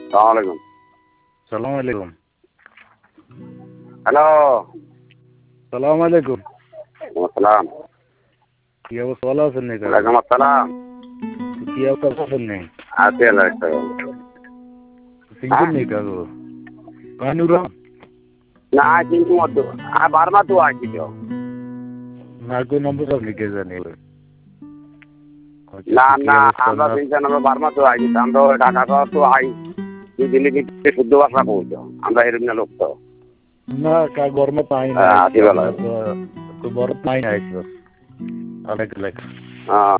সালামালাইকুম। সালাম আলাইকুম। হ্যালো। সালাম আলাইকুম। আসসালাম। কি অবস্থা, ভালো আছেন নি? ওয়ালাইকুম আসসালাম। কি অবস্থা আছেন নি? আছি আল্লাহ চিনছেন নি কাকু? কানুরা না কিন্তু মতো বারমা তো আছি তো না, কোন নম্বর আপনি কে জানি? না না আমরা তিনজন আমরা বারমা তো আছি, আমরা ঢাকা শহর তো আই দিল্লি ভিতরে শুদ্ধ ভাষা বলছো, আমরা এরকম না লোক তো না কা গরমে পাই না আছি বেলা। তো বড় পাই না আইছো অনেক লাগ।